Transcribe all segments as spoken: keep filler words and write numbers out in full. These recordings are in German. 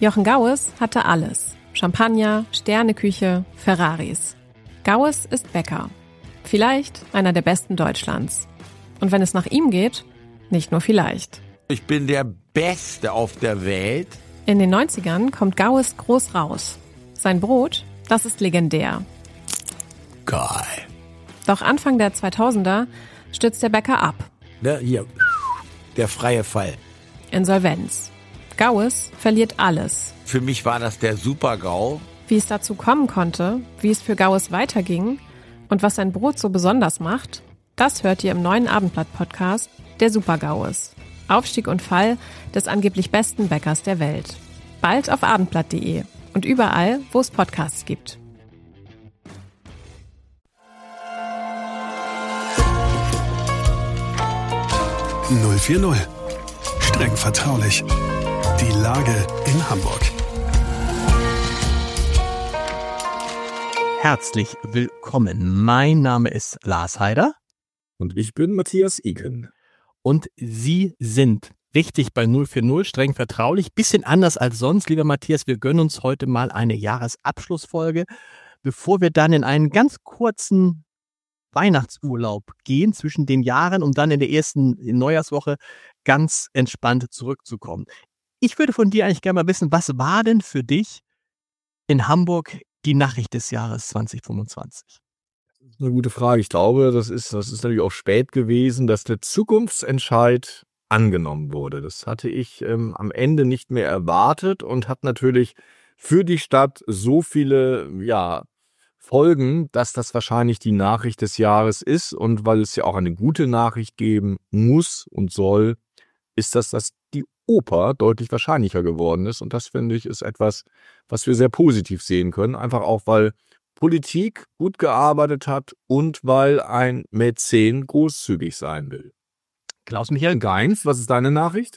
Jochen Gaues hatte alles. Champagner, Sterneküche, Ferraris. Gaues ist Bäcker. Vielleicht einer der besten Deutschlands. Und wenn es nach ihm geht, nicht nur vielleicht. Ich bin der Beste auf der Welt. In den neunzigern kommt Gaues groß raus. Sein Brot, das ist legendär. Geil. Doch Anfang der zweitausender stürzt der Bäcker ab. Ne, hier, der freie Fall. Insolvenz. Gaues verliert alles. Für mich war das der Super-GAU. Wie es dazu kommen konnte, wie es für Gaues weiterging und was sein Brot so besonders macht, das hört ihr im neuen Abendblatt-Podcast Der Super-Gaues. Aufstieg und Fall des angeblich besten Bäckers der Welt. Bald auf abendblatt punkt de und überall, wo es Podcasts gibt. null vier null. Streng vertraulich. Die Lage in Hamburg. Herzlich willkommen. Mein Name ist Lars Heider. Und ich bin Matthias Iken. Und Sie sind richtig bei null vier null, streng vertraulich. Bisschen anders als sonst, lieber Matthias. Wir gönnen uns heute mal eine Jahresabschlussfolge, bevor wir dann in einen ganz kurzen Weihnachtsurlaub gehen zwischen den Jahren, um dann in der ersten Neujahrswoche ganz entspannt zurückzukommen. Ich würde von dir eigentlich gerne mal wissen, was war denn für dich in Hamburg die Nachricht des Jahres zwanzig fünfundzwanzig? Das ist eine gute Frage. Ich glaube, das ist, das ist natürlich auch spät gewesen, dass der Zukunftsentscheid angenommen wurde. Das hatte ich ähm, am Ende nicht mehr erwartet und hat natürlich für die Stadt so viele, ja, Folgen, dass das wahrscheinlich die Nachricht des Jahres ist. Und weil es ja auch eine gute Nachricht geben muss und soll, ist das, dass die Oper deutlich wahrscheinlicher geworden ist. Und das, finde ich, ist etwas, was wir sehr positiv sehen können. Einfach auch, weil Politik gut gearbeitet hat und weil ein Mäzen großzügig sein will. Klaus-Michael Geins, was ist deine Nachricht?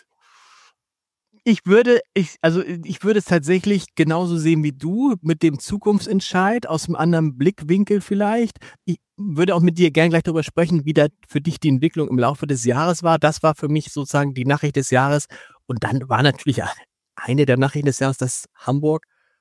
Ich würde, ich, also ich würde es tatsächlich genauso sehen wie du, mit dem Zukunftsentscheid, aus einem anderen Blickwinkel vielleicht. Ich würde auch mit dir gern gleich darüber sprechen, wie da für dich die Entwicklung im Laufe des Jahres war. Das war für mich sozusagen die Nachricht des Jahres. Und dann war natürlich eine der Nachrichten des Jahres, dass Hamburg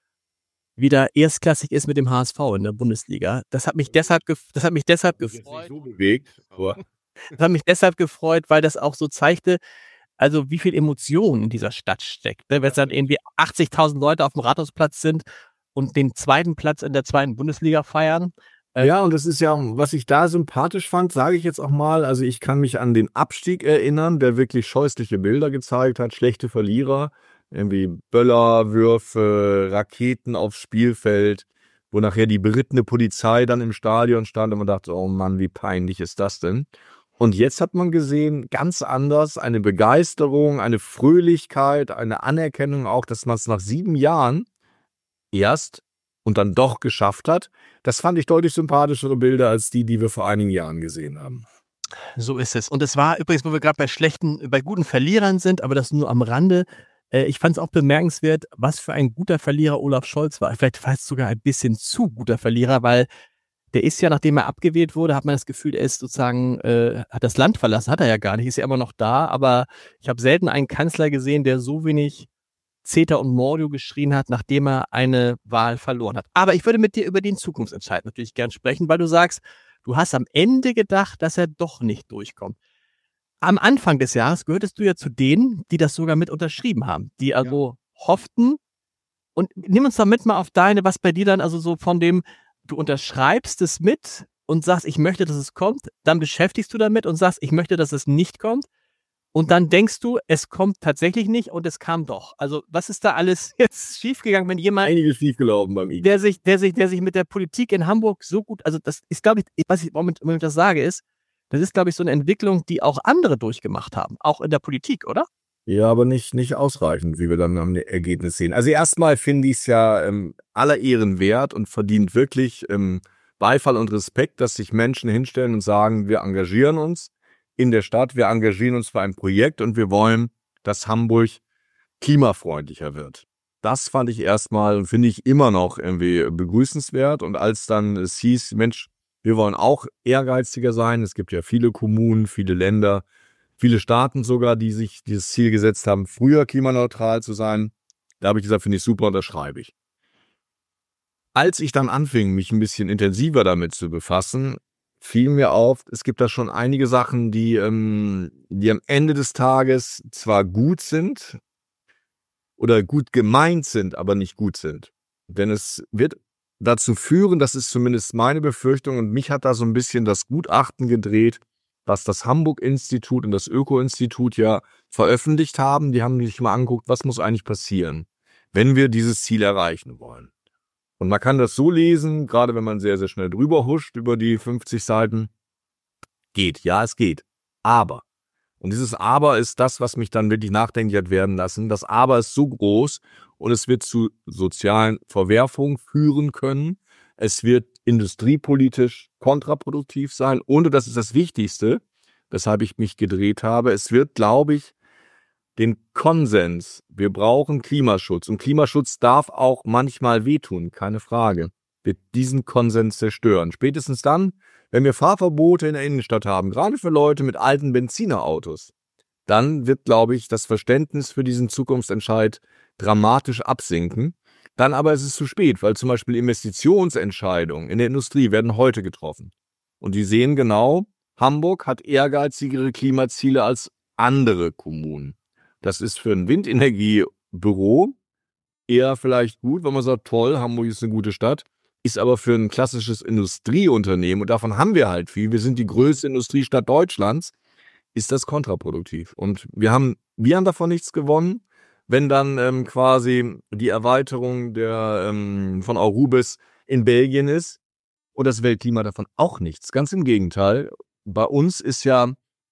wieder erstklassig ist mit dem H S V in der Bundesliga. Das hat mich deshalb, gef- das hat mich deshalb gefreut. Das ist nicht so bewegt, aber Das hat mich deshalb gefreut, weil das auch so zeigte, also wie viel Emotion in dieser Stadt steckt. Wenn es dann irgendwie achtzigtausend Leute auf dem Rathausplatz sind und den zweiten Platz in der zweiten Bundesliga feiern. Ja, und das ist ja, was ich da sympathisch fand, sage ich jetzt auch mal, also ich kann mich an den Abstieg erinnern, der wirklich scheußliche Bilder gezeigt hat, schlechte Verlierer, irgendwie Böllerwürfe, Raketen aufs Spielfeld, wo nachher die berittene Polizei dann im Stadion stand und man dachte, oh Mann, wie peinlich ist das denn? Und jetzt hat man gesehen, ganz anders, eine Begeisterung, eine Fröhlichkeit, eine Anerkennung auch, dass man es nach sieben Jahren erst und dann doch geschafft hat. Das fand ich deutlich sympathischere Bilder als die, die wir vor einigen Jahren gesehen haben. So ist es. Und es war übrigens, wo wir gerade bei schlechten, bei guten Verlierern sind, aber das nur am Rande. Äh, ich fand es auch bemerkenswert, was für ein guter Verlierer Olaf Scholz war. Vielleicht war es sogar ein bisschen zu guter Verlierer, weil der ist ja, nachdem er abgewählt wurde, hat man das Gefühl, er ist sozusagen, äh, hat das Land verlassen, hat er ja gar nicht, ist ja immer noch da, aber ich habe selten einen Kanzler gesehen, der so wenig Zeter und Mordio geschrien hat, nachdem er eine Wahl verloren hat. Aber ich würde mit dir über den Zukunftsentscheid natürlich gern sprechen, weil du sagst, du hast am Ende gedacht, dass er doch nicht durchkommt. Am Anfang des Jahres gehörtest du ja zu denen, die das sogar mit unterschrieben haben, die also ja. hofften. Und nimm uns damit mal auf deine, was bei dir dann also so von dem, du unterschreibst es mit und sagst, ich möchte, dass es kommt, dann beschäftigst du damit und sagst, ich möchte, dass es nicht kommt und dann denkst du, es kommt tatsächlich nicht und es kam doch. Also was ist da alles jetzt schiefgegangen, wenn jemand, Einiges schiefgelaufen beim I G. der sich, der sich, der sich mit der Politik in Hamburg so gut, also das ist, glaube ich, was ich, warum ich das sage, ist, das ist, glaube ich, so eine Entwicklung, die auch andere durchgemacht haben, auch in der Politik, oder? Ja, aber nicht, nicht ausreichend, wie wir dann am Ergebnis sehen. Also erstmal finde ich es ja ähm, aller Ehren wert und verdient wirklich ähm, Beifall und Respekt, dass sich Menschen hinstellen und sagen, wir engagieren uns in der Stadt, wir engagieren uns für ein Projekt und wir wollen, dass Hamburg klimafreundlicher wird. Das fand ich erstmal und finde ich immer noch irgendwie begrüßenswert. Und als dann es hieß, Mensch, wir wollen auch ehrgeiziger sein, es gibt ja viele Kommunen, viele Länder, viele Staaten sogar, die sich dieses Ziel gesetzt haben, früher klimaneutral zu sein. Da habe ich gesagt, finde ich super, unterschreibe ich. Als ich dann anfing, mich ein bisschen intensiver damit zu befassen, fiel mir auf, es gibt da schon einige Sachen, die, ähm, die am Ende des Tages zwar gut sind oder gut gemeint sind, aber nicht gut sind. Denn es wird dazu führen, das ist zumindest meine Befürchtung, und mich hat da so ein bisschen das Gutachten gedreht, was das Hamburg-Institut und das Öko-Institut ja veröffentlicht haben. Die haben sich mal angeguckt, was muss eigentlich passieren, wenn wir dieses Ziel erreichen wollen. Und man kann das so lesen, gerade wenn man sehr, sehr schnell drüber huscht über die fünfzig Seiten. Geht, ja, es geht. Aber, und dieses Aber ist das, was mich dann wirklich nachdenklich hat werden lassen. Das Aber ist so groß und es wird zu sozialen Verwerfungen führen können. Es wird industriepolitisch kontraproduktiv sein. Und das ist das Wichtigste, weshalb ich mich gedreht habe. Es wird, glaube ich, den Konsens, wir brauchen Klimaschutz. Und Klimaschutz darf auch manchmal wehtun, keine Frage, wird diesen Konsens zerstören. Spätestens dann, wenn wir Fahrverbote in der Innenstadt haben, gerade für Leute mit alten Benzinerautos, dann wird, glaube ich, das Verständnis für diesen Zukunftsentscheid dramatisch absinken. Dann aber ist es zu spät, weil zum Beispiel Investitionsentscheidungen in der Industrie werden heute getroffen. Und die sehen genau, Hamburg hat ehrgeizigere Klimaziele als andere Kommunen. Das ist für ein Windenergiebüro eher vielleicht gut, wenn man sagt, toll, Hamburg ist eine gute Stadt, ist aber für ein klassisches Industrieunternehmen, und davon haben wir halt viel, wir sind die größte Industriestadt Deutschlands, ist das kontraproduktiv. Und wir haben, wir haben davon nichts gewonnen, wenn dann ähm, quasi die Erweiterung der, ähm, von Aurubis in Belgien ist und das Weltklima davon auch nichts. Ganz im Gegenteil, bei uns ist ja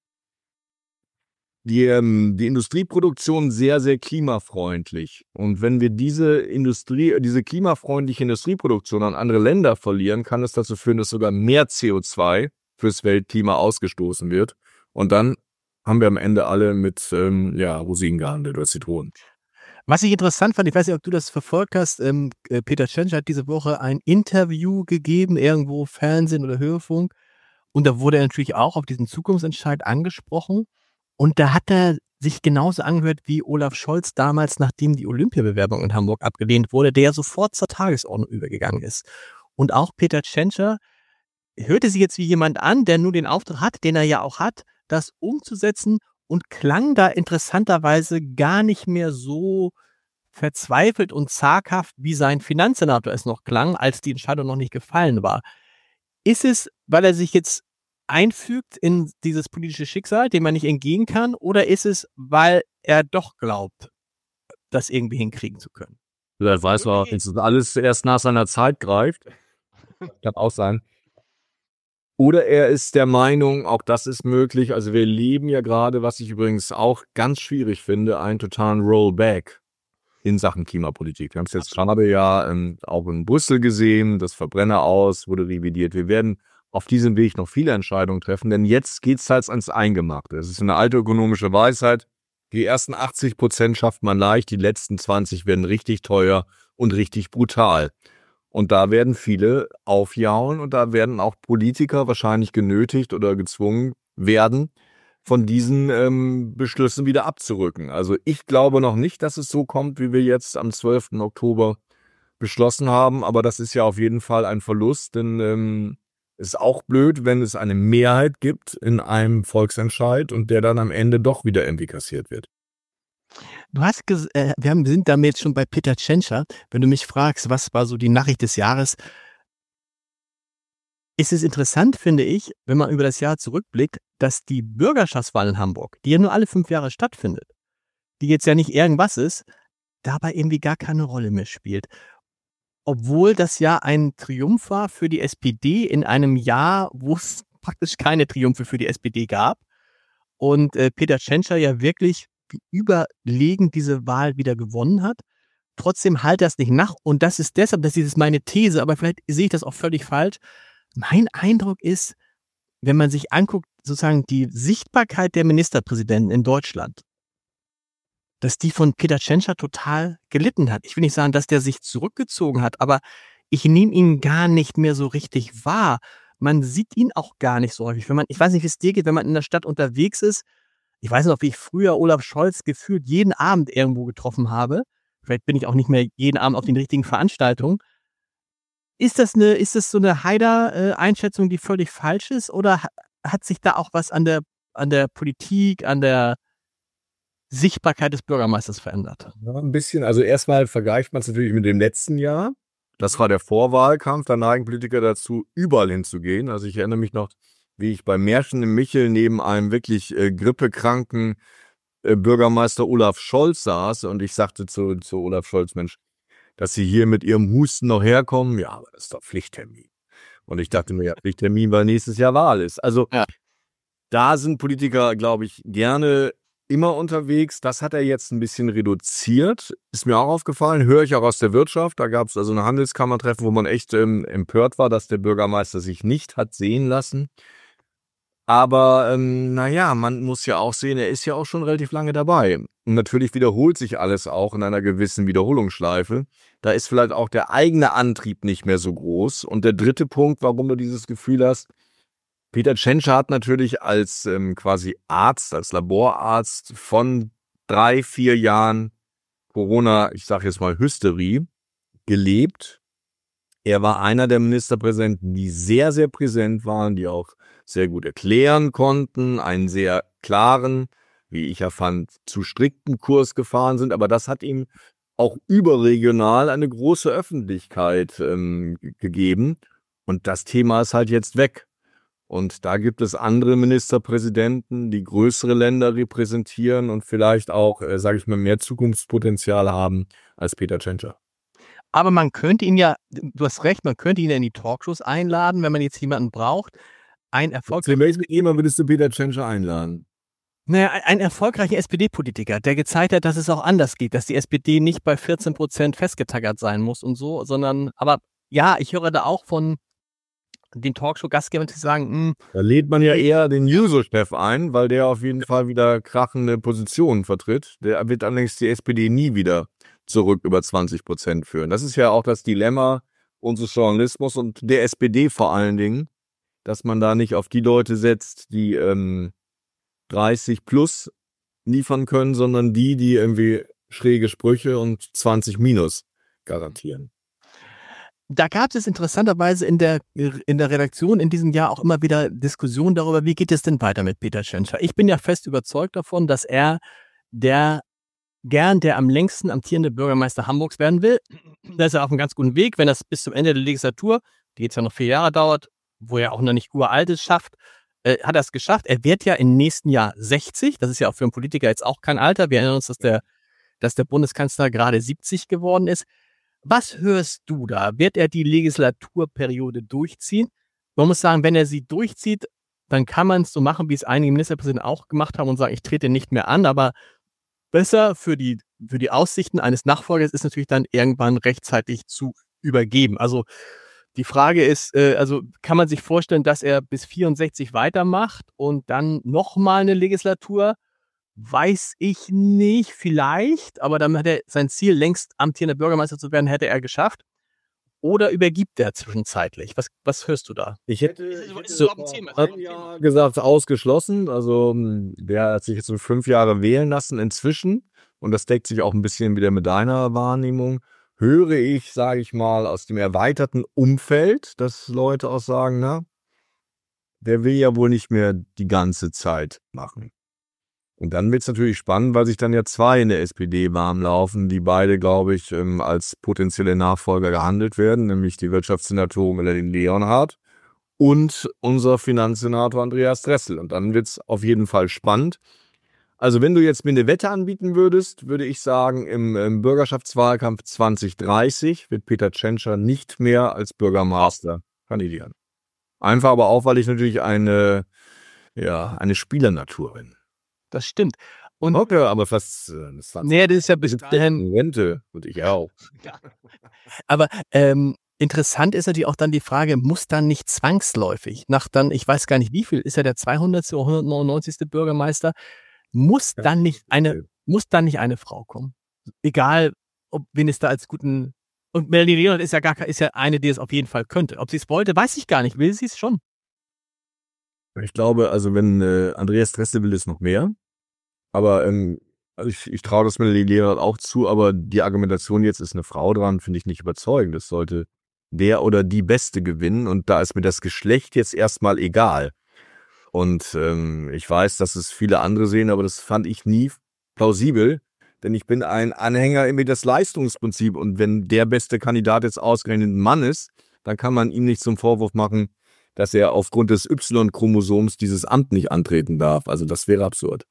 Die, ähm, die Industrieproduktion sehr, sehr klimafreundlich. Und wenn wir diese Industrie, diese klimafreundliche Industrieproduktion an andere Länder verlieren, kann es dazu führen, dass sogar mehr C O zwei fürs Weltklima ausgestoßen wird. Und dann haben wir am Ende alle mit ähm, ja, Rosinen gehandelt oder Zitronen. Was ich interessant fand, ich weiß nicht, ob du das verfolgt hast, ähm, äh, Peter Tschentscher hat diese Woche ein Interview gegeben, irgendwo Fernsehen oder Hörfunk. Und da wurde er natürlich auch auf diesen Zukunftsentscheid angesprochen. Und da hat er sich genauso angehört wie Olaf Scholz damals, nachdem die Olympiabewerbung in Hamburg abgelehnt wurde, der sofort zur Tagesordnung übergegangen ist. Und auch Peter Tschentscher hörte sich jetzt wie jemand an, der nur den Auftrag hat, den er ja auch hat, das umzusetzen, und klang da interessanterweise gar nicht mehr so verzweifelt und zaghaft, wie sein Finanzsenator es noch klang, als die Entscheidung noch nicht gefallen war. Ist es, weil er sich jetzt einfügt in dieses politische Schicksal, dem man nicht entgehen kann, oder ist es, weil er doch glaubt, das irgendwie hinkriegen zu können? Das weiß man, dass das alles erst nach seiner Zeit greift. Kann auch sein. Oder er ist der Meinung, auch das ist möglich. Also wir leben ja gerade, was ich übrigens auch ganz schwierig finde, einen totalen Rollback in Sachen Klimapolitik. Wir haben es jetzt gerade ja ähm, auch in Brüssel gesehen, das Verbrenner aus wurde revidiert. Wir werden auf diesem Weg noch viele Entscheidungen treffen, denn jetzt geht es halt ans Eingemachte. Es ist eine alte ökonomische Weisheit. Die ersten achtzig Prozent schafft man leicht, die letzten zwanzig werden richtig teuer und richtig brutal. Und da werden viele aufjauen und da werden auch Politiker wahrscheinlich genötigt oder gezwungen werden, von diesen ähm, Beschlüssen wieder abzurücken. Also ich glaube noch nicht, dass es so kommt, wie wir jetzt am zwölften Oktober beschlossen haben, aber das ist ja auf jeden Fall ein Verlust, denn ähm, es ist auch blöd, wenn es eine Mehrheit gibt in einem Volksentscheid und der dann am Ende doch wieder irgendwie kassiert wird. Du hast ges- äh, wir haben, sind damit jetzt schon bei Peter Tschentscher. Wenn du mich fragst, was war so die Nachricht des Jahres, ist es interessant, finde ich, wenn man über das Jahr zurückblickt, dass die Bürgerschaftswahl in Hamburg, die ja nur alle fünf Jahre stattfindet, die jetzt ja nicht irgendwas ist, dabei irgendwie gar keine Rolle mehr spielt. Obwohl das ja ein Triumph war für die S P D in einem Jahr, wo es praktisch keine Triumphe für die S P D gab. Und äh, Peter Tschentscher ja wirklich überlegen diese Wahl wieder gewonnen hat. Trotzdem halt das nicht nach. Und das ist deshalb, das ist meine These, aber vielleicht sehe ich das auch völlig falsch. Mein Eindruck ist, wenn man sich anguckt, sozusagen die Sichtbarkeit der Ministerpräsidenten in Deutschland, dass die von Peter Tschentscher total gelitten hat. Ich will nicht sagen, dass der sich zurückgezogen hat, aber ich nehme ihn gar nicht mehr so richtig wahr. Man sieht ihn auch gar nicht so häufig. Wenn man, ich weiß nicht, wie es dir geht, wenn man in der Stadt unterwegs ist. Ich weiß noch, wie ich früher Olaf Scholz gefühlt jeden Abend irgendwo getroffen habe. vielleicht bin ich auch nicht mehr jeden Abend auf den richtigen Veranstaltungen. Ist das eine, ist das so eine Haider-Einschätzung, die völlig falsch ist, oder ha- hat sich da auch was an der, an der Politik, an der Sichtbarkeit des Bürgermeisters verändert? Ja, ein bisschen. Also erstmal vergleicht man es natürlich mit dem letzten Jahr. Das war der Vorwahlkampf. Da neigen Politiker dazu, überall hinzugehen. Also ich erinnere mich noch, wie ich bei Märchen im Michel neben einem wirklich äh, grippekranken äh, Bürgermeister Olaf Scholz saß und ich sagte zu, zu Olaf Scholz, Mensch, dass Sie hier mit Ihrem Husten noch herkommen, ja, aber das ist doch Pflichttermin. Und ich dachte mir, ja, Pflichttermin, weil nächstes Jahr Wahl ist. Also Ja. da sind Politiker, glaube ich, gerne immer unterwegs. Das hat er jetzt ein bisschen reduziert. Ist mir auch aufgefallen, höre ich auch aus der Wirtschaft. Da gab es also eine Handelskammertreffen, wo man echt ähm, empört war, dass der Bürgermeister sich nicht hat sehen lassen. Aber ähm, naja, man muss ja auch sehen, er ist ja auch schon relativ lange dabei. Und natürlich wiederholt sich alles auch in einer gewissen Wiederholungsschleife. Da ist vielleicht auch der eigene Antrieb nicht mehr so groß. Und der dritte Punkt, warum du dieses Gefühl hast, Peter Tschentscher hat natürlich als ähm, quasi Arzt, als Laborarzt von drei, vier Jahren Corona, ich sage jetzt mal Hysterie, gelebt. Er war einer der Ministerpräsidenten, die sehr, sehr präsent waren, die auch sehr gut erklären konnten, einen sehr klaren, wie ich ja fand, zu strikten Kurs gefahren sind. Aber das hat ihm auch überregional eine große Öffentlichkeit ähm, gegeben. Und das Thema ist halt jetzt weg. Und da gibt es andere Ministerpräsidenten, die größere Länder repräsentieren und vielleicht auch, äh, sage ich mal, mehr Zukunftspotenzial haben als Peter Tschentscher. Aber man könnte ihn ja, du hast recht, man könnte ihn ja in die Talkshows einladen, wenn man jetzt jemanden braucht. Ein Erfolg, Zu welchem jemand würdest du Peter Tschentscher einladen? naja, ein, ein erfolgreicher S P D-Politiker, der gezeigt hat, dass es auch anders geht, dass die S P D nicht bei vierzehn Prozent festgetackert sein muss und so, sondern, aber ja, ich höre da auch von den Talkshow-Gastgebern, die sagen, hm, Da lädt man ja eher den Juso-Chef ein, weil der auf jeden Fall wieder krachende Positionen vertritt. Der wird allerdings die S P D nie wieder zurück über zwanzig Prozent führen. Das ist ja auch das Dilemma unseres Journalismus und der S P D vor allen Dingen, dass man da nicht auf die Leute setzt, die ähm, dreißig plus liefern können, sondern die, die irgendwie schräge Sprüche und zwanzig minus garantieren. da gab es interessanterweise in der, in der Redaktion in diesem Jahr auch immer wieder Diskussionen darüber, wie geht es denn weiter mit Peter Tschentscher. Ich bin ja fest überzeugt davon, dass er der gern der am längsten amtierende Bürgermeister Hamburgs werden will. Da ist er auf einem ganz guten Weg, wenn das bis zum Ende der Legislatur, die jetzt ja noch vier Jahre dauert, wo er auch noch nicht uralt ist, schafft, äh, hat er es geschafft. Er wird ja im nächsten Jahr sechzig. Das ist ja auch für einen Politiker jetzt auch kein Alter. Wir erinnern uns, dass der, dass der Bundeskanzler gerade siebzig geworden ist. Was hörst du da? Wird er die Legislaturperiode durchziehen? Man muss sagen, wenn er sie durchzieht, dann kann man es so machen, wie es einige Ministerpräsidenten auch gemacht haben und sagen, ich trete nicht mehr an, aber besser für die, für die Aussichten eines Nachfolgers ist natürlich dann irgendwann rechtzeitig zu übergeben. Also die Frage ist, äh, also kann man sich vorstellen, dass er bis vierundsechzig weitermacht und dann nochmal eine Legislatur? Weiß ich nicht, vielleicht, aber dann hat er sein Ziel, längst amtierender Bürgermeister zu werden, hätte er geschafft. Oder übergibt er zwischenzeitlich? Was, was hörst du da? Ich hätte, Ist es- ich hätte ist es so überhaupt ein Thema? Ist es ein überhaupt ein Jahr gesagt, ausgeschlossen. Also mh, der hat sich jetzt so fünf Jahre wählen lassen inzwischen. Und das deckt sich auch ein bisschen wieder mit deiner Wahrnehmung. Höre ich, sage ich mal, aus dem erweiterten Umfeld, dass Leute auch sagen, na, der will ja wohl nicht mehr die ganze Zeit machen. Und dann wird es natürlich spannend, weil sich dann ja zwei in der S P D warm laufen, die beide, glaube ich, ähm, als potenzielle Nachfolger gehandelt werden, nämlich die Wirtschaftssenatorin Melanie Leonhardt und unser Finanzsenator Andreas Dressel. Und dann wird es auf jeden Fall spannend. Also wenn du jetzt mir eine Wette anbieten würdest, würde ich sagen, im, im Bürgerschaftswahlkampf zwanzig dreißig wird Peter Tschentscher nicht mehr als Bürgermeister kandidieren. Einfach aber auch, weil ich natürlich eine, ja, eine Spielernatur bin. Das stimmt. Und Okay, aber fast äh, zwanzig nee, das ist ja bis dahin. in Rente und ich auch. Aber ähm, interessant ist natürlich auch dann die Frage, muss dann nicht zwangsläufig, nach dann, ich weiß gar nicht wie viel, ist er der zweihundertste oder hundertneunundneunzigste Bürgermeister, muss dann nicht eine, muss dann nicht eine Frau kommen? Egal, ob wen es da als guten, und Melanie Leonhardt ist ja gar ist ja eine, die es auf jeden Fall könnte. Ob sie es wollte, weiß ich gar nicht. Will sie es schon? Ich glaube, also wenn äh, Andreas Dressel will es noch mehr, aber ähm, Also ich, ich traue das Melanie Lehrer auch zu, aber die Argumentation, jetzt ist eine Frau dran, finde ich nicht überzeugend. Es sollte der oder die Beste gewinnen und da ist mir das Geschlecht jetzt erstmal egal. Und ähm, ich weiß, dass es viele andere sehen, aber das fand ich nie plausibel, denn ich bin ein Anhänger immer des Leistungsprinzips und wenn der beste Kandidat jetzt ausgerechnet ein Mann ist, dann kann man ihm nicht zum Vorwurf machen, dass er aufgrund des Y-Chromosoms dieses Amt nicht antreten darf. Also das wäre absurd.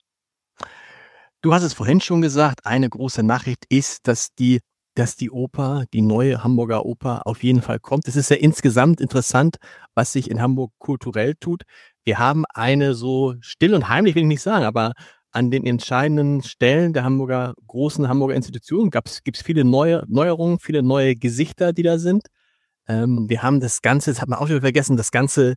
Du hast es vorhin schon gesagt, eine große Nachricht ist, dass die, dass die Oper, die neue Hamburger Oper auf jeden Fall kommt. Es ist ja insgesamt interessant, was sich in Hamburg kulturell tut. Wir haben eine so still und heimlich, will ich nicht sagen, aber an den entscheidenden Stellen der Hamburger, großen Hamburger Institutionen gibt es viele neue Neuerungen, viele neue Gesichter, die da sind. Ähm, wir haben das Ganze, das hat man auch schon vergessen, das ganze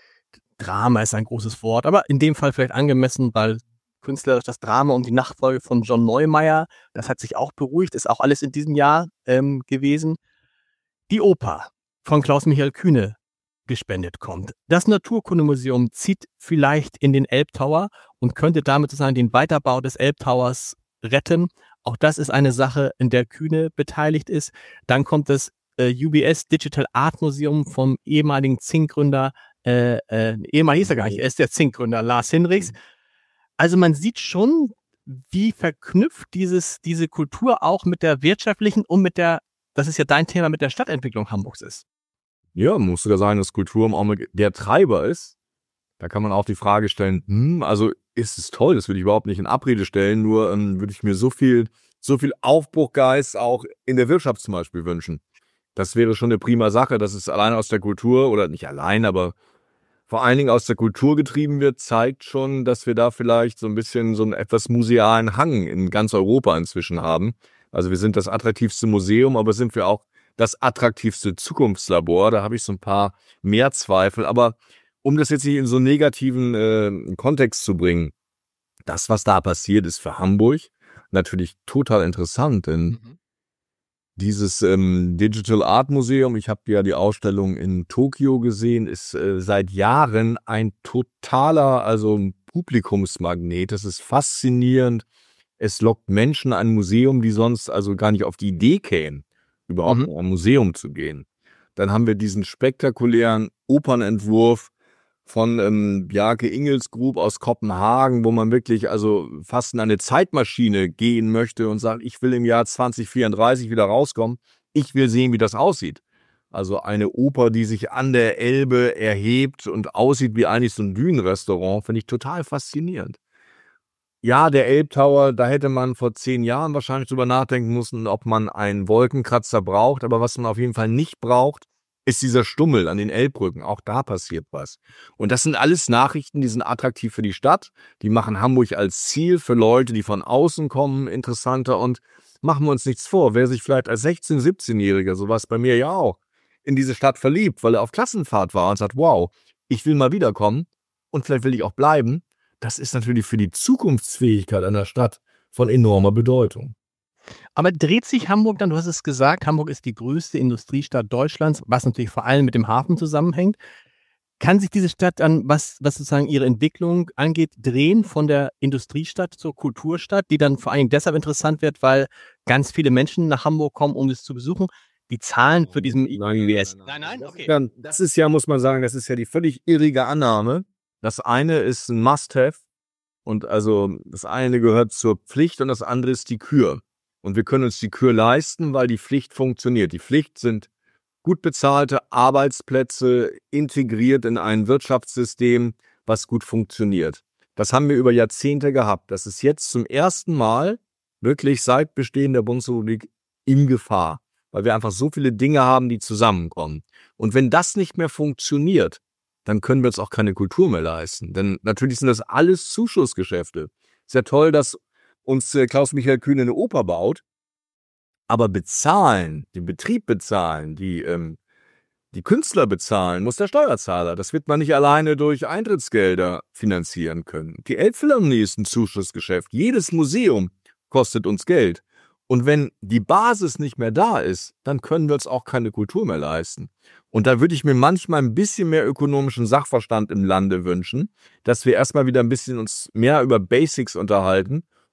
Drama ist ein großes Wort, aber in dem Fall vielleicht angemessen, weil künstlerisch das Drama um die Nachfolge von John Neumeier, das hat sich auch beruhigt, ist auch alles in diesem Jahr ähm, gewesen. Die Oper von Klaus-Michael Kühne gespendet kommt. Das Naturkundemuseum zieht vielleicht in den Elbtower und könnte damit sozusagen den Weiterbau des Elbtowers retten. Auch das ist eine Sache, in der Kühne beteiligt ist. Dann kommt das äh, U B S Digital Art Museum vom ehemaligen Zink-Gründer, äh, äh, ehemalig hieß er gar nicht, er ist der Zink-Gründer Lars Hinrichs. Also man sieht schon, wie verknüpft dieses, diese Kultur auch mit der wirtschaftlichen und mit der, das ist ja dein Thema, mit der Stadtentwicklung Hamburgs ist. Ja, muss sogar sein, dass Kultur im Augenblick der Treiber ist. Da kann man auch die Frage stellen, hm, also ist es toll, das würde ich überhaupt nicht in Abrede stellen, nur ähm, würde ich mir so viel, so viel Aufbruchgeist auch in der Wirtschaft zum Beispiel wünschen. Das wäre schon eine prima Sache, dass es allein aus der Kultur, oder nicht allein, aber vor allen Dingen aus der Kultur getrieben wird, zeigt schon, dass wir da vielleicht so ein bisschen so einen etwas musealen Hang in ganz Europa inzwischen haben. Also wir sind das attraktivste Museum, aber sind wir auch das attraktivste Zukunftslabor. Da habe ich so ein paar mehr Zweifel. Aber um das jetzt nicht in so einen negativen äh, Kontext zu bringen, das, was da passiert, ist für Hamburg natürlich total interessant. Denn mhm. dieses ähm, Digital Art Museum, ich habe ja die Ausstellung in Tokio gesehen, ist äh, seit Jahren ein totaler, also Publikumsmagnet. Das ist faszinierend. Es lockt Menschen an ein Museum, die sonst also gar nicht auf die Idee kämen, überhaupt mhm. in ein Museum zu gehen. Dann haben wir diesen spektakulären Opernentwurf von ähm, Bjarke Ingelsgrub aus Kopenhagen, wo man wirklich also fast in eine Zeitmaschine gehen möchte und sagt, ich will im Jahr zwanzig vierunddreißig wieder rauskommen. Ich will sehen, wie das aussieht. Also eine Oper, die sich an der Elbe erhebt und aussieht wie eigentlich so ein Dünenrestaurant, finde ich total faszinierend. Ja, der Elbtower, da hätte man vor zehn Jahren wahrscheinlich drüber nachdenken müssen, ob man einen Wolkenkratzer braucht. Aber was man auf jeden Fall nicht braucht, ist dieser Stummel an den Elbbrücken. Auch da passiert was. Und das sind alles Nachrichten, die sind attraktiv für die Stadt. Die machen Hamburg als Ziel für Leute, die von außen kommen, interessanter. Und machen wir uns nichts vor, wer sich vielleicht als sechzehn-, siebzehnjähriger, so war es bei mir ja auch, in diese Stadt verliebt, weil er auf Klassenfahrt war und sagt, wow, ich will mal wiederkommen und vielleicht will ich auch bleiben. Das ist natürlich für die Zukunftsfähigkeit einer Stadt von enormer Bedeutung. Aber dreht sich Hamburg dann, du hast es gesagt, Hamburg ist die größte Industriestadt Deutschlands, was natürlich vor allem mit dem Hafen zusammenhängt. Kann sich diese Stadt dann, was, was sozusagen ihre Entwicklung angeht, drehen von der Industriestadt zur Kulturstadt, die dann vor allem deshalb interessant wird, weil ganz viele Menschen nach Hamburg kommen, um es zu besuchen? Die Zahlen für diesen nein, nein, nein, nein, okay. Das ist ja, muss man sagen, das ist ja die völlig irrige Annahme. Das eine ist ein Must-Have und also das eine gehört zur Pflicht und das andere ist die Kür. Und wir können uns die Kür leisten, weil die Pflicht funktioniert. Die Pflicht sind gut bezahlte Arbeitsplätze integriert in ein Wirtschaftssystem, was gut funktioniert. Das haben wir über Jahrzehnte gehabt. Das ist jetzt zum ersten Mal wirklich seit Bestehen der Bundesrepublik in Gefahr, weil wir einfach so viele Dinge haben, die zusammenkommen. Und wenn das nicht mehr funktioniert, dann können wir uns auch keine Kultur mehr leisten. Denn natürlich sind das alles Zuschussgeschäfte. Ist ja toll, dass uns äh, Klaus-Michael Kühne eine Oper baut, aber bezahlen, den Betrieb bezahlen, die, ähm, die Künstler bezahlen, muss der Steuerzahler. Das wird man nicht alleine durch Eintrittsgelder finanzieren können. Die Elbphilharmonie ist ein Zuschussgeschäft. Jedes Museum kostet uns Geld. Und wenn die Basis nicht mehr da ist, dann können wir uns auch keine Kultur mehr leisten. Und da würde ich mir manchmal ein bisschen mehr ökonomischen Sachverstand im Lande wünschen, dass wir erstmal wieder ein bisschen uns mehr über Basics unterhalten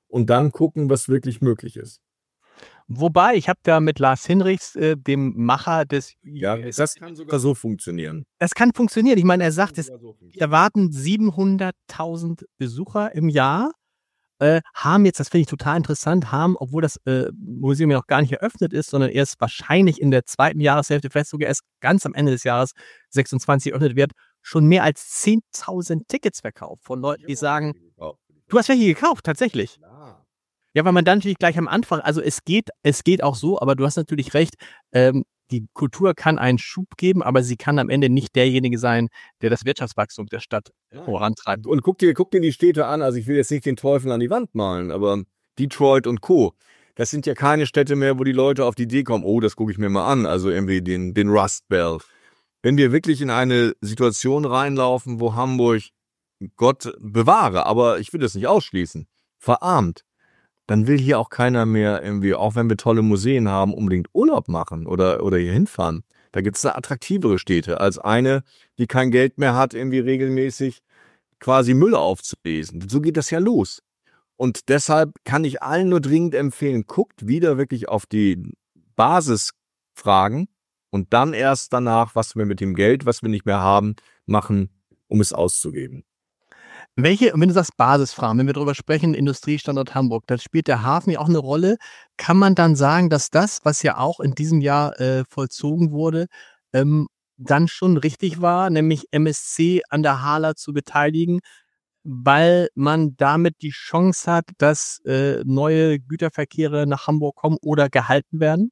und dann gucken, was wirklich möglich ist. Wobei, ich habe da mit Lars Hinrichs, äh, dem Macher des Ja, das kann sogar so funktionieren. Das kann funktionieren. Ich meine, er sagt, es Sogar so funktionieren. erwarten siebenhunderttausend Besucher im Jahr, äh, haben jetzt, das finde ich total interessant, haben, obwohl das äh, Museum ja noch gar nicht eröffnet ist, sondern erst wahrscheinlich in der zweiten Jahreshälfte, vielleicht sogar erst ganz am Ende des Jahres sechsundzwanzig eröffnet wird, schon mehr als zehntausend Tickets verkauft von Leuten, die sagen, du hast welche gekauft, tatsächlich. Ja, weil man dann natürlich gleich am Anfang, also es geht, es geht auch so, aber du hast natürlich recht, ähm, die Kultur kann einen Schub geben, aber sie kann am Ende nicht derjenige sein, der das Wirtschaftswachstum der Stadt vorantreibt. Und guck dir, guck dir die Städte an, also ich will jetzt nicht den Teufel an die Wand malen, aber Detroit und Co., das sind ja keine Städte mehr, wo die Leute auf die Idee kommen, oh, das gucke ich mir mal an, also irgendwie den, den Rust Belt. Wenn wir wirklich in eine Situation reinlaufen, wo Hamburg, Gott bewahre, aber ich will das nicht ausschließen, verarmt, dann will hier auch keiner mehr irgendwie, auch wenn wir tolle Museen haben, unbedingt Urlaub machen oder, oder hier hinfahren. Da gibt es da attraktivere Städte als eine, die kein Geld mehr hat, irgendwie regelmäßig quasi Müll aufzulesen. So geht das ja los. Und deshalb kann ich allen nur dringend empfehlen, guckt wieder wirklich auf die Basisfragen und dann erst danach, was wir mit dem Geld, was wir nicht mehr haben, machen, um es auszugeben. Welche, wenn du sagst Basisfragen, wenn wir darüber sprechen, Industriestandort Hamburg, da spielt der Hafen ja auch eine Rolle. Kann man dann sagen, dass das, was ja auch in diesem Jahr äh, vollzogen wurde, ähm, dann schon richtig war, nämlich M S C an der Hala zu beteiligen, weil man damit die Chance hat, dass äh, neue Güterverkehre nach Hamburg kommen oder gehalten werden?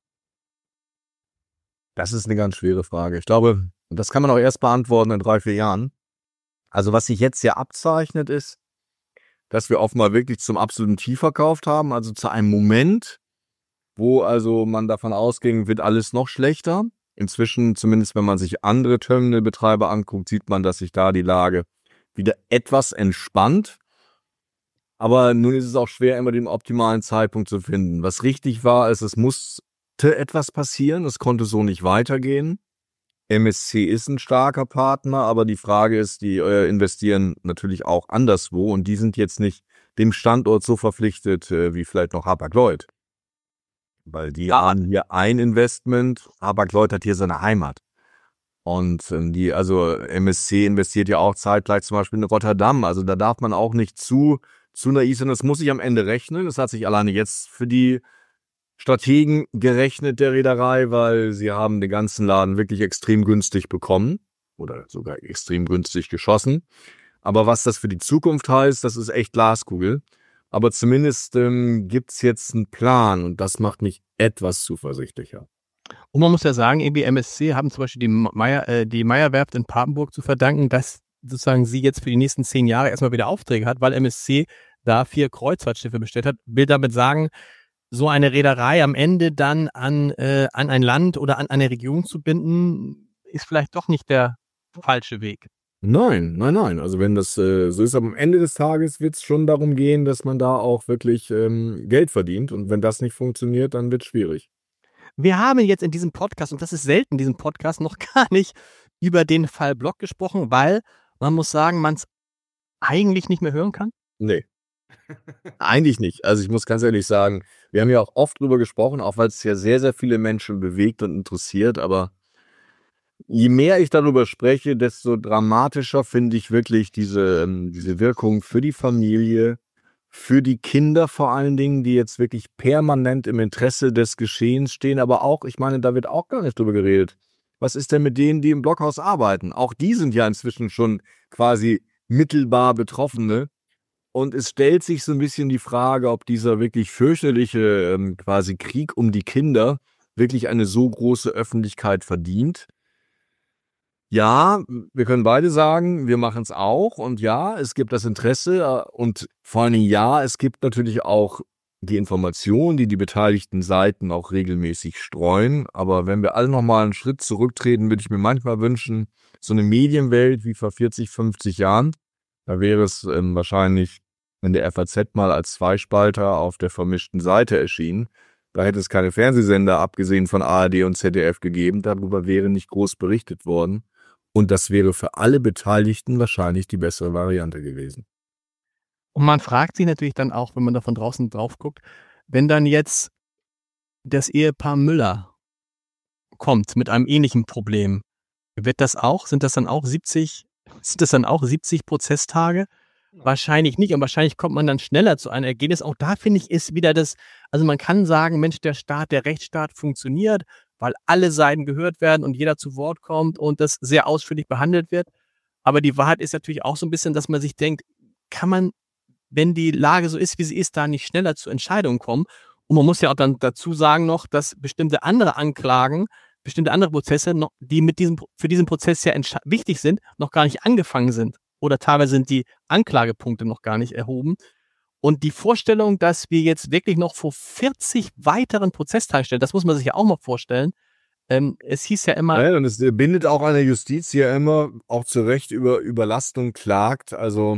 Das ist eine ganz schwere Frage. Ich glaube, das kann man auch erst beantworten in drei, vier Jahren. Also was sich jetzt ja abzeichnet ist, dass wir offenbar wirklich zum absoluten Tief verkauft haben, also zu einem Moment, wo also man davon ausging, wird alles noch schlechter. Inzwischen, zumindest wenn man sich andere Terminalbetreiber anguckt, sieht man, dass sich da die Lage wieder etwas entspannt. Aber nun ist es auch schwer, immer den optimalen Zeitpunkt zu finden. Was richtig war, ist, es musste etwas passieren, es konnte so nicht weitergehen. M S C ist ein starker Partner, aber die Frage ist, die äh, investieren natürlich auch anderswo und die sind jetzt nicht dem Standort so verpflichtet äh, wie vielleicht noch Hapag-Lloyd. Weil die Ja. haben hier ein Investment, Hapag-Lloyd hat hier seine Heimat. Und ähm, die, also M S C investiert ja auch zeitgleich zum Beispiel in Rotterdam. Also da darf man auch nicht zu, zu naiv sein. Das muss sich am Ende rechnen. Das hat sich alleine jetzt für die Strategen gerechnet der Reederei, weil sie haben den ganzen Laden wirklich extrem günstig bekommen oder sogar extrem günstig geschossen. Aber was das für die Zukunft heißt, das ist echt Glaskugel. Aber zumindest ähm, gibt es jetzt einen Plan und das macht mich etwas zuversichtlicher. Und man muss ja sagen, irgendwie M S C haben zum Beispiel die Meier, äh, die Meyer-Werft in Papenburg zu verdanken, dass sozusagen sie jetzt für die nächsten zehn Jahre erstmal wieder Aufträge hat, weil M S C da vier Kreuzfahrtschiffe bestellt hat. Will damit sagen, so eine Reederei am Ende dann an, äh, an ein Land oder an eine Region zu binden, ist vielleicht doch nicht der falsche Weg. Nein, nein, nein. Also wenn das äh, so ist, aber am Ende des Tages wird es schon darum gehen, dass man da auch wirklich ähm, Geld verdient. Und wenn das nicht funktioniert, dann wird es schwierig. Wir haben jetzt in diesem Podcast, und das ist selten in diesem Podcast, noch gar nicht über den Fall Block gesprochen, weil man muss sagen, man es eigentlich nicht mehr hören kann. Nee. Eigentlich nicht. Also ich muss ganz ehrlich sagen, wir haben ja auch oft drüber gesprochen, auch weil es ja sehr, sehr viele Menschen bewegt und interessiert, aber je mehr ich darüber spreche, desto dramatischer finde ich wirklich diese, ähm, diese Wirkung für die Familie, für die Kinder vor allen Dingen, die jetzt wirklich permanent im Interesse des Geschehens stehen, aber auch, ich meine, da wird auch gar nicht drüber geredet. Was ist denn mit denen, die im Blockhaus arbeiten? Auch die sind ja inzwischen schon quasi mittelbar Betroffene. Und es stellt sich so ein bisschen die Frage, ob dieser wirklich fürchterliche ähm, quasi Krieg um die Kinder wirklich eine so große Öffentlichkeit verdient. Ja, wir können beide sagen, wir machen es auch. Und ja, es gibt das Interesse. äh, Und vor allen Dingen ja, es gibt natürlich auch die Informationen, die die beteiligten Seiten auch regelmäßig streuen. Aber wenn wir alle nochmal einen Schritt zurücktreten, würde ich mir manchmal wünschen, so eine Medienwelt wie vor vierzig, fünfzig Jahren, da wäre es ähm, wahrscheinlich in der F A Z mal als Zweispalter auf der vermischten Seite erschienen. Da hätte es keine Fernsehsender, abgesehen von A R D und Z D F, gegeben. Darüber wäre nicht groß berichtet worden. Und das wäre für alle Beteiligten wahrscheinlich die bessere Variante gewesen. Und man fragt sich natürlich dann auch, wenn man da von draußen drauf guckt, wenn dann jetzt das Ehepaar Müller kommt mit einem ähnlichen Problem, wird das auch, sind das dann auch siebzig, sind das dann auch siebzig Prozesstage? Wahrscheinlich nicht und wahrscheinlich kommt man dann schneller zu einem Ergebnis. Auch da finde ich ist wieder das, also man kann sagen, Mensch, der Staat, der Rechtsstaat funktioniert, weil alle Seiten gehört werden und jeder zu Wort kommt und das sehr ausführlich behandelt wird. Aber die Wahrheit ist natürlich auch so ein bisschen, dass man sich denkt, kann man, wenn die Lage so ist, wie sie ist, da nicht schneller zu Entscheidungen kommen? Und man muss ja auch dann dazu sagen noch, dass bestimmte andere Anklagen, bestimmte andere Prozesse, noch, die mit diesem, für diesen Prozess ja wichtig sind, noch gar nicht angefangen sind. Oder teilweise sind die Anklagepunkte noch gar nicht erhoben. Und die Vorstellung, dass wir jetzt wirklich noch vor vierzig weiteren Prozesstagen stellen, das muss man sich ja auch mal vorstellen. Ähm, es hieß ja immer... Ja, und es bindet auch eine Justiz, die ja immer auch zu Recht über Überlastung klagt. Also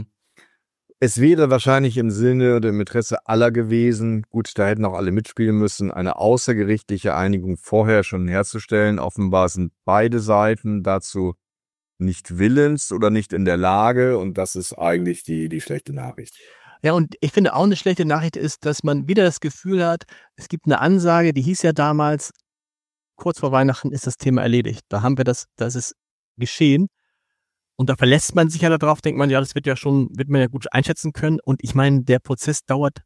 es wäre wahrscheinlich im Sinne oder im Interesse aller gewesen, gut, da hätten auch alle mitspielen müssen, eine außergerichtliche Einigung vorher schon herzustellen. Offenbar sind beide Seiten dazu nicht willens oder nicht in der Lage und das ist eigentlich die, die schlechte Nachricht. Ja, und ich finde auch eine schlechte Nachricht ist, dass man wieder das Gefühl hat, es gibt eine Ansage, die hieß ja damals, kurz vor Weihnachten ist das Thema erledigt. Da haben wir das, das ist geschehen. Und da verlässt man sich ja darauf, denkt man, ja, das wird ja schon, wird man ja gut einschätzen können. Und ich meine, der Prozess dauert,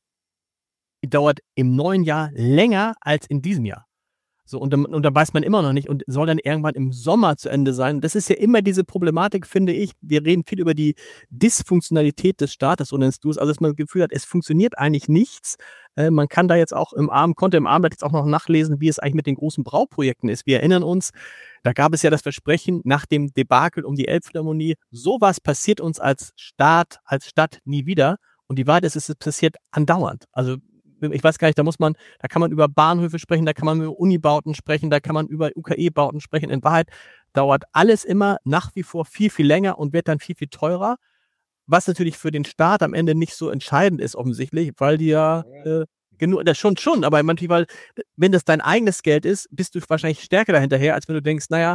dauert im neuen Jahr länger als in diesem Jahr. So, und dann, und dann weiß man immer noch nicht und soll dann irgendwann im Sommer zu Ende sein. Das ist ja immer diese Problematik, finde ich. Wir reden viel über die Dysfunktionalität des Staates und des Duos, also dass man das Gefühl hat, es funktioniert eigentlich nichts. Äh, man kann da jetzt auch im Abend, konnte im Abend jetzt auch noch nachlesen, wie es eigentlich mit den großen Brauprojekten ist. Wir erinnern uns, da gab es ja das Versprechen nach dem Debakel um die Elbphilharmonie, sowas passiert uns als Staat, als Stadt nie wieder. Und die Wahrheit ist, es passiert andauernd. Also ich weiß gar nicht, da muss man, da kann man über Bahnhöfe sprechen, da kann man über Unibauten sprechen, da kann man über U K E-Bauten sprechen. In Wahrheit dauert alles immer nach wie vor viel, viel länger und wird dann viel, viel teurer. Was natürlich für den Staat am Ende nicht so entscheidend ist, offensichtlich, weil die ja äh, genug, das schon, schon, aber manchmal, weil, wenn das dein eigenes Geld ist, bist du wahrscheinlich stärker dahinterher, als wenn du denkst, naja,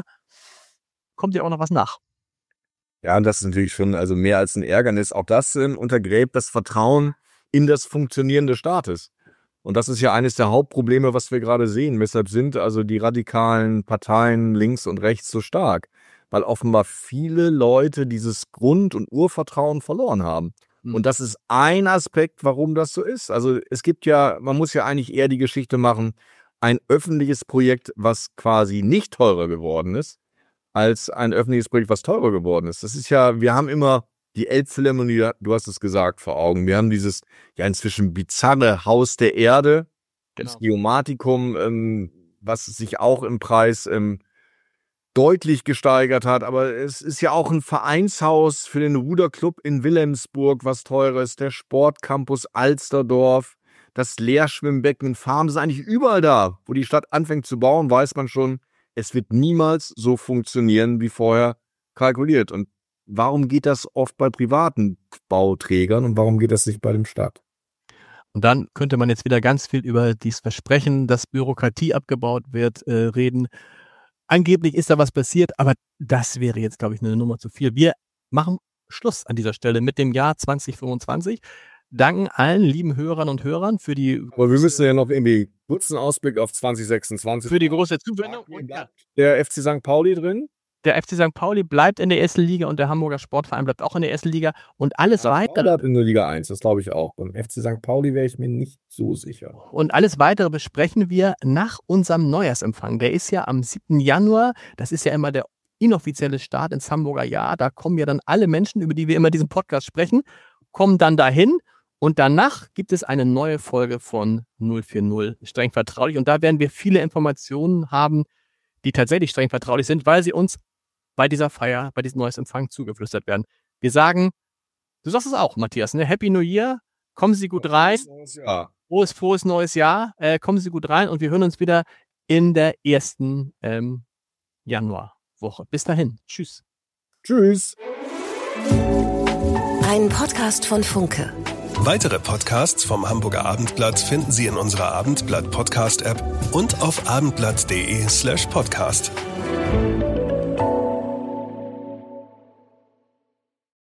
kommt dir auch noch was nach. Ja, und das ist natürlich schon also mehr als ein Ärgernis. Auch das ähm, untergräbt das Vertrauen in das Funktionieren des Staates. Und das ist ja eines der Hauptprobleme, was wir gerade sehen. Weshalb sind also die radikalen Parteien links und rechts so stark? Weil offenbar viele Leute dieses Grund- und Urvertrauen verloren haben. Mhm. Und das ist ein Aspekt, warum das so ist. Also es gibt ja, man muss ja eigentlich eher die Geschichte machen, ein öffentliches Projekt, was quasi nicht teurer geworden ist, als ein öffentliches Projekt, was teurer geworden ist. Das ist ja, wir haben immer die Elbphilharmonie, du hast es gesagt, vor Augen. Wir haben dieses ja inzwischen bizarre Haus der Erde, genau. Das Geomatikum, ähm, was sich auch im Preis ähm, deutlich gesteigert hat. Aber es ist ja auch ein Vereinshaus für den Ruderclub in Wilhelmsburg, was teurer ist. Der Sportcampus Alsterdorf, das Leerschwimmbecken in Farm, das ist eigentlich überall da. Wo die Stadt anfängt zu bauen, weiß man schon, es wird niemals so funktionieren, wie vorher kalkuliert. Und warum geht das oft bei privaten Bauträgern und warum geht das nicht bei dem Staat? Und dann könnte man jetzt wieder ganz viel über dieses Versprechen, dass Bürokratie abgebaut wird, äh, reden. Angeblich ist da was passiert, aber das wäre jetzt, glaube ich, eine Nummer zu viel. Wir machen Schluss an dieser Stelle mit dem Jahr zwanzig fünfundzwanzig. Danken allen lieben Hörern und Hörern für die... Aber wir müssen ja noch irgendwie kurzen Ausblick auf zwanzig sechsundzwanzig. Für die große Zuwendung. Und ja. Der F C Sankt Pauli drin? Der F C Sankt Pauli bleibt in der ersten Liga und der Hamburger Sportverein bleibt auch in der ersten Liga und alles ja, weitere... bleibt in der Liga eins, das glaube ich auch. Beim F C Sankt Pauli wäre ich mir nicht so sicher. Und alles weitere besprechen wir nach unserem Neujahrsempfang. Der ist ja am siebten Januar, das ist ja immer der inoffizielle Start ins Hamburger Jahr. Da kommen ja dann alle Menschen, über die wir immer diesen Podcast sprechen, kommen dann dahin. Und danach gibt es eine neue Folge von null vier null, streng vertraulich. Und da werden wir viele Informationen haben, die tatsächlich streng vertraulich sind, weil sie uns bei dieser Feier, bei diesem Neujahrsempfang zugeflüstert werden. Wir sagen, du sagst es auch, Matthias, ne? Happy New Year, kommen Sie gut rein. Frohes neues Jahr. Frohes, frohes neues Jahr, äh, kommen Sie gut rein und wir hören uns wieder in der ersten ähm, Januarwoche. Bis dahin, tschüss. Tschüss. Ein Podcast von Funke. Weitere Podcasts vom Hamburger Abendblatt finden Sie in unserer Abendblatt Podcast App und auf abendblatt punkt de slash podcast.